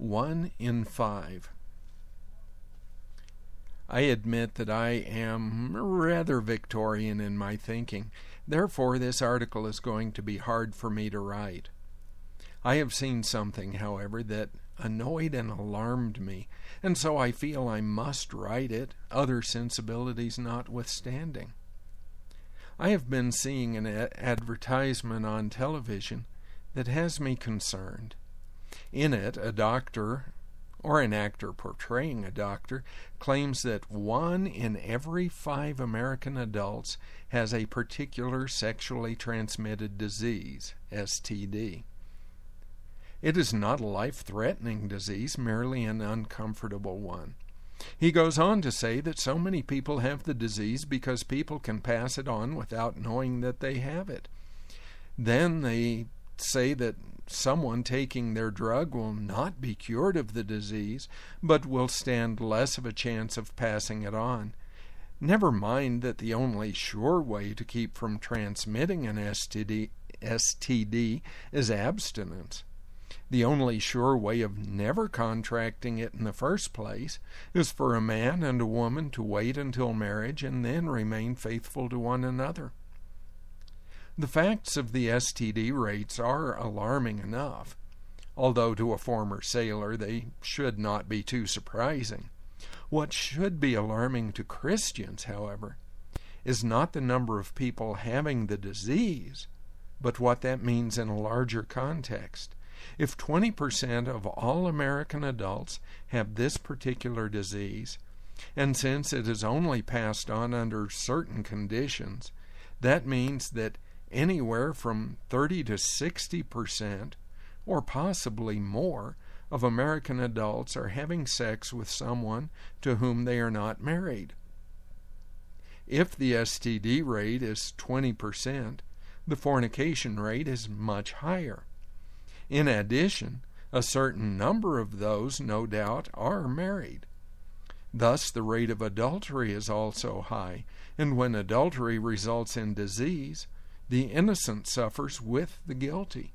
1 in 5. I admit that I am rather Victorian in my thinking. Therefore, this article is going to be hard for me to write. I have seen something, however, that annoyed and alarmed me, and so I feel I must write it, other sensibilities notwithstanding. I have been seeing an advertisement on television that has me concerned. In it, a doctor, or an actor portraying a doctor, claims that 1 in every 5 American adults has a particular sexually transmitted disease, STD. It is not a life-threatening disease, merely an uncomfortable one. He goes on to say that so many people have the disease because people can pass it on without knowing that they have it. Then they say that someone taking their drug will not be cured of the disease, but will stand less of a chance of passing it on. Never mind that the only sure way to keep from transmitting an STD is abstinence. The only sure way of never contracting it in the first place is for a man and a woman to wait until marriage and then remain faithful to one another. The facts of the STD rates are alarming enough, although to a former sailor they should not be too surprising. What should be alarming to Christians, however, is not the number of people having the disease, but what that means in a larger context. If 20% of all American adults have this particular disease, and since it is only passed on under certain conditions, that means that anywhere from 30 to 60%, or possibly more, of American adults are having sex with someone to whom they are not married. If the STD rate is 20%, the fornication rate is much higher. In addition, a certain number of those, no doubt, are married. Thus, the rate of adultery is also high, and when adultery results in disease, the innocent suffers with the guilty.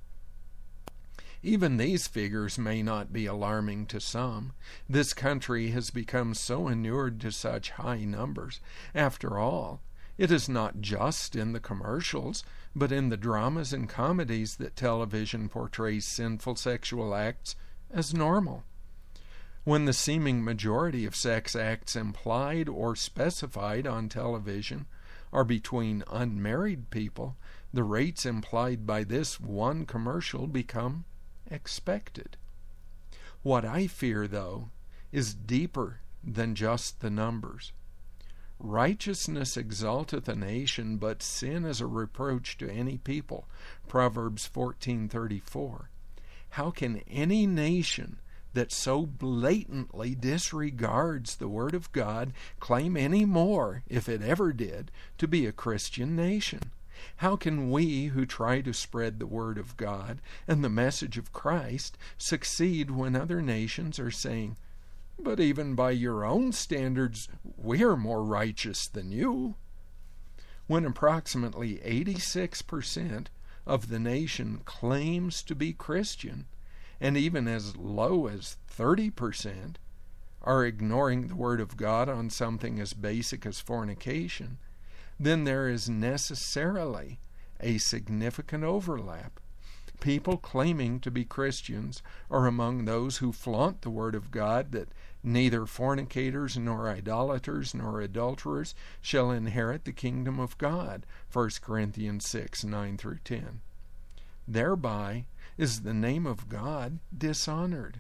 Even these figures may not be alarming to some. This country has become so inured to such high numbers. After all, it is not just in the commercials, but in the dramas and comedies that television portrays sinful sexual acts as normal. When the seeming majority of sex acts implied or specified on television are between unmarried people, the rates implied by this one commercial become expected. What I fear, though, is deeper than just the numbers. Righteousness exalteth a nation, but sin is a reproach to any people. Proverbs 14:34. How can any nation that so blatantly disregards the Word of God claim any more, if it ever did, to be a Christian nation? How can we who try to spread the Word of God and the message of Christ succeed when other nations are saying, "But even by your own standards, we're more righteous than you"? When approximately 86% of the nation claims to be Christian, and even as low as 30% are ignoring the Word of God on something as basic as fornication, then there is necessarily a significant overlap. People claiming to be Christians are among those who flaunt the Word of God that neither fornicators nor idolaters nor adulterers shall inherit the kingdom of God, 1 Corinthians 6:9-10. Thereby is the name of God dishonored.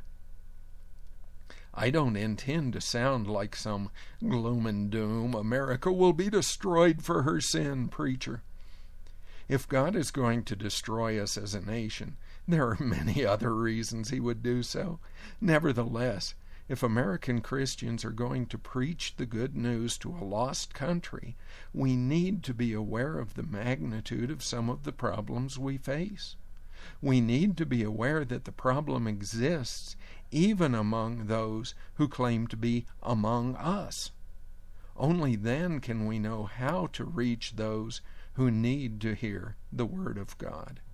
I don't intend to sound like some gloom and doom, America will be destroyed for her sin preacher. If God is going to destroy us as a nation, there are many other reasons he would do so. Nevertheless, if American Christians are going to preach the good news to a lost country, we need to be aware of the magnitude of some of the problems we face. We need to be aware that the problem exists even among those who claim to be among us. Only then can we know how to reach those who need to hear the Word of God.